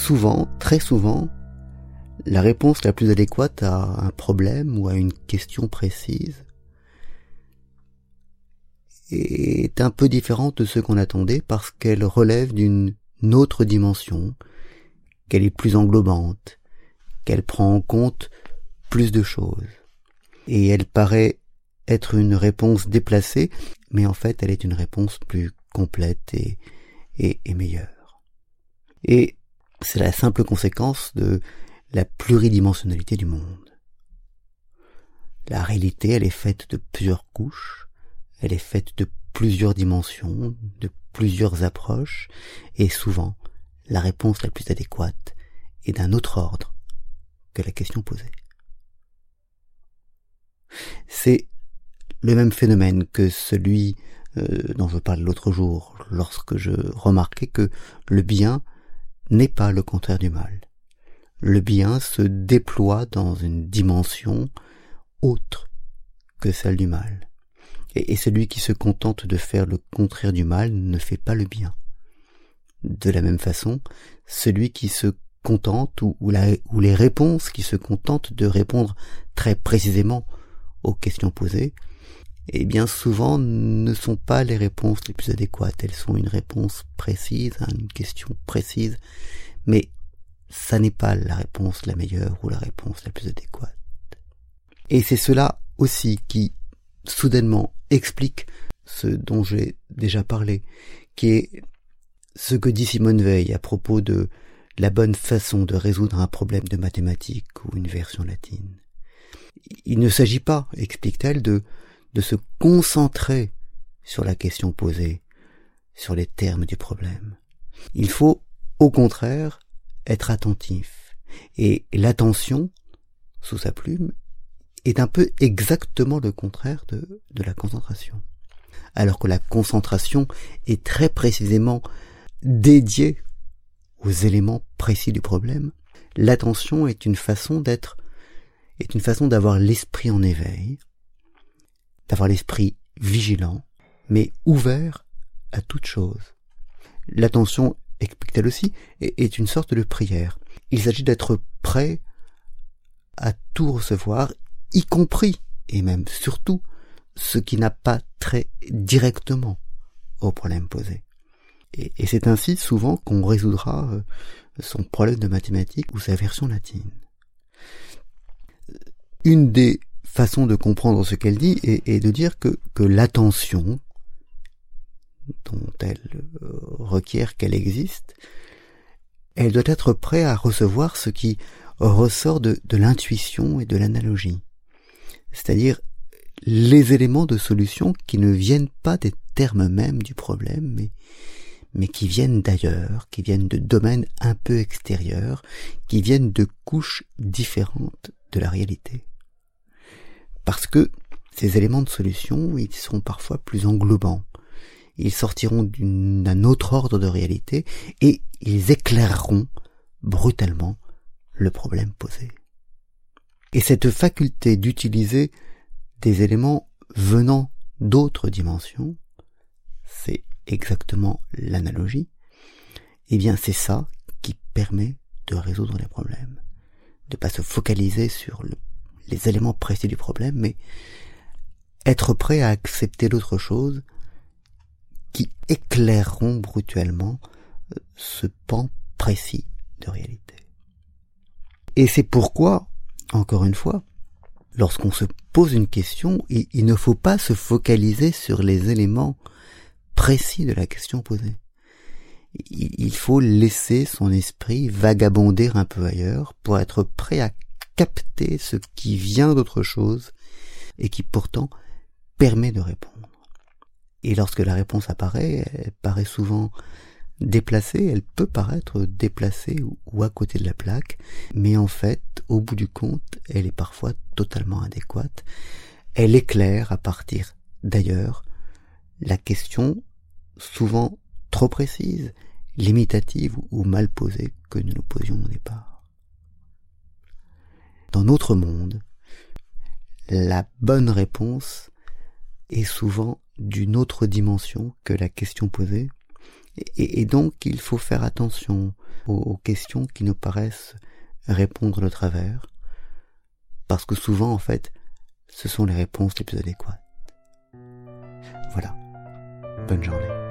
souvent, très souvent, la réponse la plus adéquate à un problème ou à une question précise est un peu différente de ce qu'on attendait parce qu'elle relève d'une autre dimension, qu'elle est plus englobante, qu'elle prend en compte plus de choses. Et elle paraît être une réponse déplacée, mais en fait elle est une réponse plus complète et meilleure. Et c'est la simple conséquence de la pluridimensionnalité du monde. La réalité, elle est faite de plusieurs couches, elle est faite de plusieurs dimensions, de plusieurs approches, et souvent, la réponse la plus adéquate est d'un autre ordre que la question posée. C'est le même phénomène que celui dont je parlais l'autre jour, lorsque je remarquais que le bien n'est pas le contraire du mal. Le bien se déploie dans une dimension autre que celle du mal. Et celui qui se contente de faire le contraire du mal ne fait pas le bien. De la même façon, celui qui se contente, ou les réponses qui se contentent de répondre très précisément aux questions posées, eh bien souvent ne sont pas les réponses les plus adéquates. Elles sont une réponse précise à une question précise, mais ça n'est pas la réponse la meilleure ou la réponse la plus adéquate. Et c'est cela aussi qui, soudainement, explique ce dont j'ai déjà parlé, qui est ce que dit Simone Weil à propos de la bonne façon de résoudre un problème de mathématiques ou une version latine. Il ne s'agit pas, explique-t-elle, de se concentrer sur la question posée, sur les termes du problème. Il faut, au contraire, être attentif. Et l'attention, sous sa plume, est un peu exactement le contraire de la concentration. Alors que la concentration est très précisément dédiée aux éléments précis du problème, l'attention est une façon d'avoir l'esprit en éveil, d'avoir l'esprit vigilant, mais ouvert à toute chose. L'attention, explique-t-elle aussi, est une sorte de prière. Il s'agit d'être prêt à tout recevoir, y compris, et même surtout, ce qui n'a pas trait directement au problème posé. Et c'est ainsi souvent qu'on résoudra son problème de mathématiques ou sa version latine. Une des façons de comprendre ce qu'elle dit est de dire que l'attention, dont elle requiert qu'elle existe, elle doit être prête à recevoir ce qui ressort de l'intuition et de l'analogie, c'est-à-dire les éléments de solution qui ne viennent pas des termes mêmes du problème, mais qui viennent d'ailleurs, qui viennent de domaines un peu extérieurs, qui viennent de couches différentes de la réalité. Parce que ces éléments de solution, ils seront parfois plus englobants. Ils sortiront d'un autre ordre de réalité et ils éclaireront brutalement le problème posé. Et cette faculté d'utiliser des éléments venant d'autres dimensions, c'est exactement l'analogie, eh bien c'est ça qui permet de résoudre les problèmes. De ne pas se focaliser sur les éléments précis du problème, mais être prêt à accepter d'autres choses qui éclaireront brutalement ce pan précis de réalité. Et c'est pourquoi, encore une fois, lorsqu'on se pose une question, il ne faut pas se focaliser sur les éléments précis de la question posée. Il faut laisser son esprit vagabonder un peu ailleurs pour être prêt à capter ce qui vient d'autre chose et qui pourtant permet de répondre. Et lorsque la réponse apparaît, elle paraît souvent déplacée, elle peut paraître déplacée ou à côté de la plaque, mais en fait, au bout du compte, elle est parfois totalement adéquate. Elle éclaire à partir d'ailleurs la question souvent trop précise, limitative ou mal posée que nous nous posions au départ. Dans notre monde, la bonne réponse est souvent d'une autre dimension que la question posée, Et donc il faut faire attention aux questions qui nous paraissent répondre de travers, parce que souvent en fait ce sont les réponses les plus adéquates. Voilà, bonne journée.